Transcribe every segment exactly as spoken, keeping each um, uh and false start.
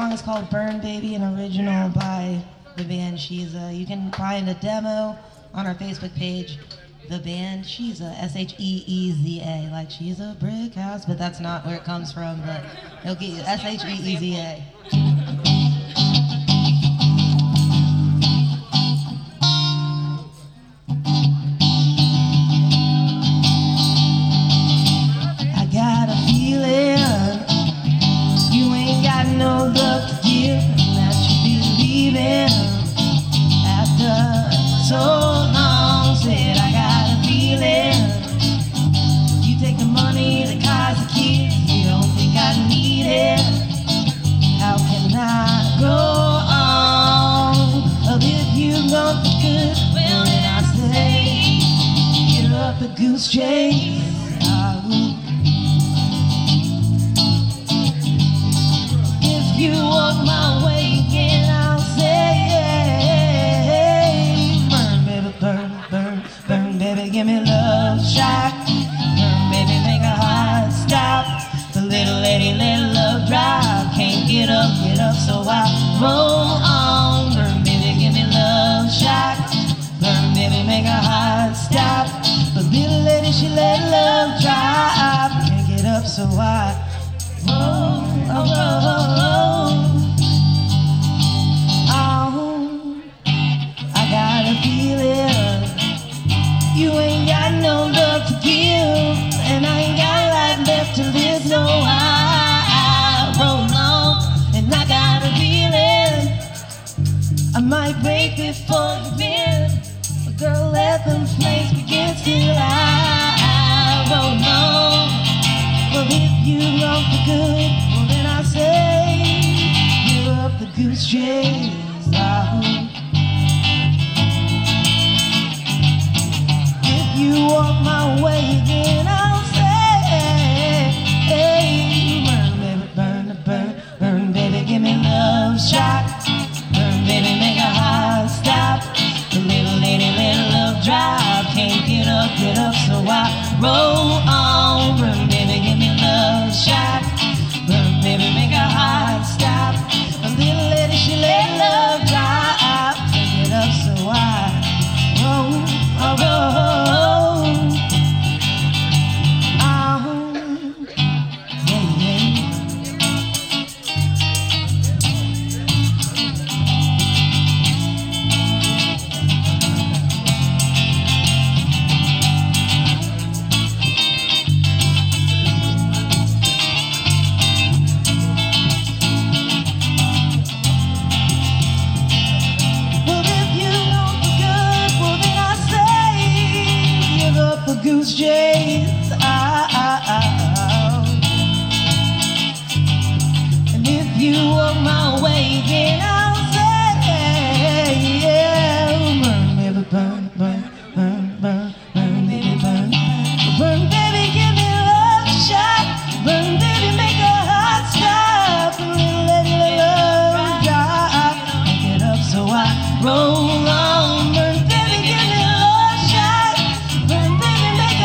song is called Burn Baby, an original by the band Sheeza. You can find a demo on our Facebook page, the band Sheeza, S H E E Z A, like she's a brick house, but that's not where it comes from, but it'll get you S H E E Z A. No love to give, and that you be leaving after so long. Said I got a feeling you take the money, the cars, the kids. You don't think I need it. How can I go on? Well, if you want the good, well then I say get up the goose chase. You walk my way again, I'll say, burn, baby, burn, burn, burn, baby, give me love shot. Burn, baby, make a heart stop. The little lady let love drive. Can't get up, get up, so I roll on. Burn, baby, give me love shot. Burn, baby, make a heart stop. The little lady, she let love drive. Can't get up, so I roll, oh, roll, roll. You ain't got no love to give, and I ain't got life left to live, so I, I roll on, and I got a feeling I might break before you bend, but girl, let them flames begin till I, I roll on. Well, if you want the good, well then I say give up the goose chase. I You walk my way again, I'll say, hey, burn, baby, burn, burn, burn, baby, give me love shot. Burn, baby, make a heart stop. The little lady let love drive. Can't get up, get up, so I roll on. Burn, baby, give me love shot. Burn, baby, make a heart stop. The little lady, she let love drive. Can't get up, so I roll, I roll. Goose chase, ah, ah, ah. And if you walk my way again, I'll say, yeah, burn, baby, burn, burn, burn, burn, burn, baby, burn, burn, baby, give me a love shot. Burn, baby, make a heart stop. And let it love drop. Get up, so I roll on. Burn, baby, give me a love shot. Burn, baby.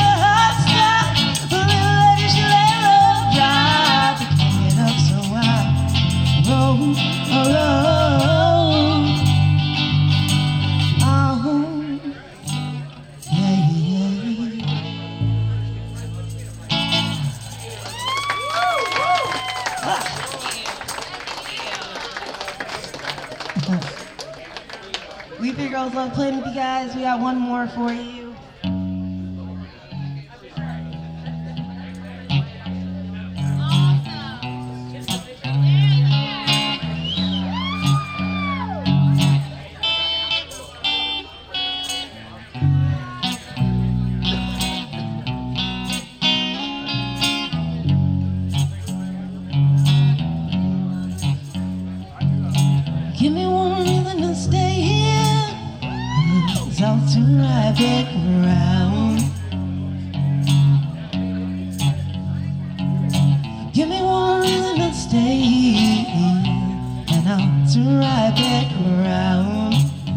Weepy Girls love playing with you guys. We got one more for you. Give me one reason to stay here. It's all to right back around. Give me one reason to stay here, and I'll turn right back around.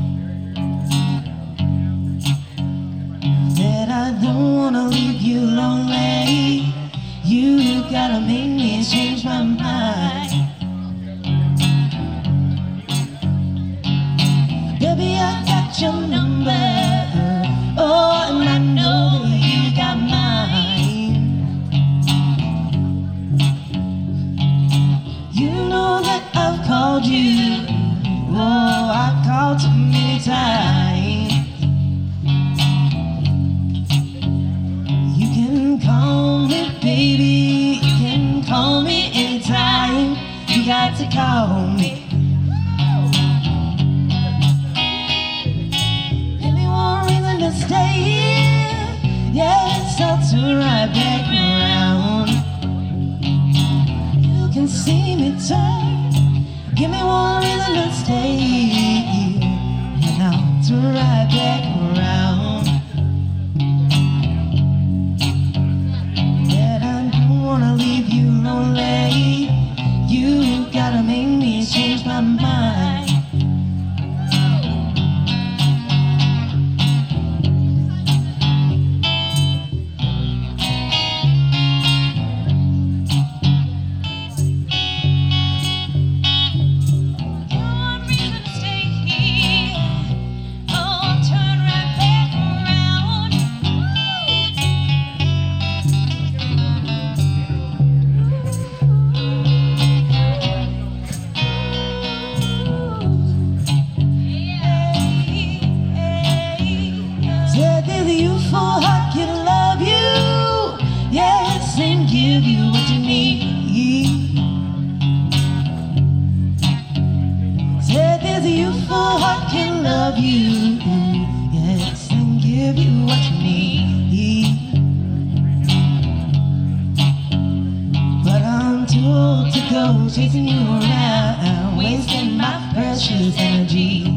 Said I don't wanna leave you lonely. You gotta make me change my mind. got your number. Oh, and I know that you got mine. You know that I've called you. Oh, I've called too many times. You can call me baby, you can call me anytime. You got to call me. Give me one reason to stay here. Yes, I'll turn right back around. You can see me turn. Give me one reason to stay here, and I'll turn right back around. That I don't wanna leave you lonely. You gotta make me change my mind. Heart can love you, yes, and give you what you need. Said there's a youthful heart can love you, yes, and give you what you need. But I'm too old to go chasing you around, wasting my precious energy.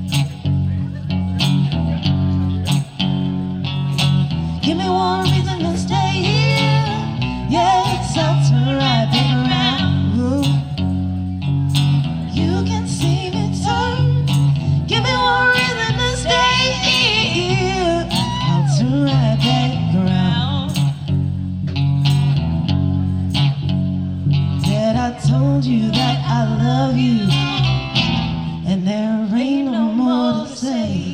Give me one reason to stay here. Yes, I'll turn right back around. Ooh. You can see me turn. Give me one reason to stay here. I'll turn right back around. Said I told you that I love you, and there ain't no more to say.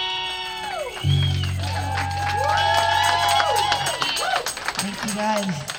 Thank you guys.